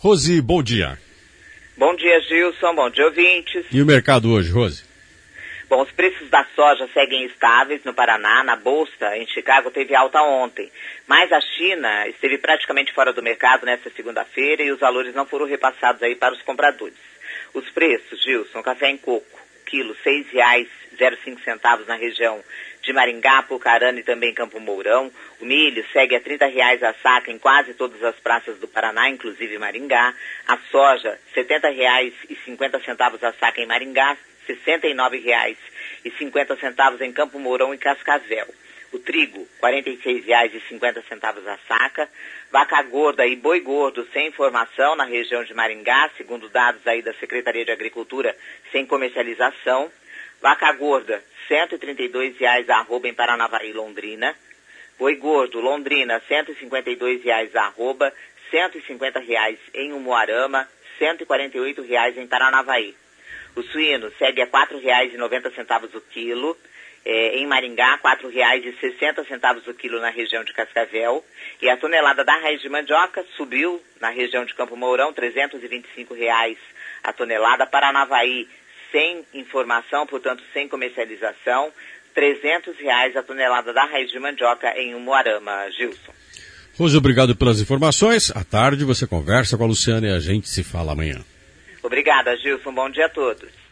Rose, bom dia. Bom dia, Gilson. Bom dia, ouvintes. E o mercado hoje, Rose? Bom, os preços da soja seguem estáveis no Paraná. Na Bolsa, em Chicago, teve alta ontem. Mas a China esteve praticamente fora do mercado nesta segunda-feira e os valores não foram repassados aí para os compradores. Os preços, Gilson, café em coco, quilo R$ 6,05 na região de Maringá, Pucarana e também Campo Mourão. O milho segue a R$ 30 a saca em quase todas as praças do Paraná, inclusive Maringá. A soja, R$ 70,50 a saca em Maringá, R$ 69,50 em Campo Mourão e Cascavel. O trigo, R$ 46,50 a saca. Vaca gorda e boi gordo sem informação na região de Maringá, segundo dados aí da Secretaria de Agricultura, sem comercialização. Vaca gorda, R$ 132 arroba em Paranavaí, Londrina. Boi gordo, Londrina, R$ 152 arroba, R$ 150 em Umuarama, R$ 148 em Paranavaí. O suíno segue a R$ 4,90 o quilo. Em Maringá, R$ 4,60 o quilo na região de Cascavel. E a tonelada da raiz de mandioca subiu na região de Campo Mourão, R$ 325 a tonelada. Paranavaí, sem informação, portanto sem comercialização, R$ 300 a tonelada da raiz de mandioca em Umuarama. Gilson. Rose, obrigado pelas informações. À tarde você conversa com a Luciana e a gente se fala amanhã. Obrigada, Gilson. Bom dia a todos.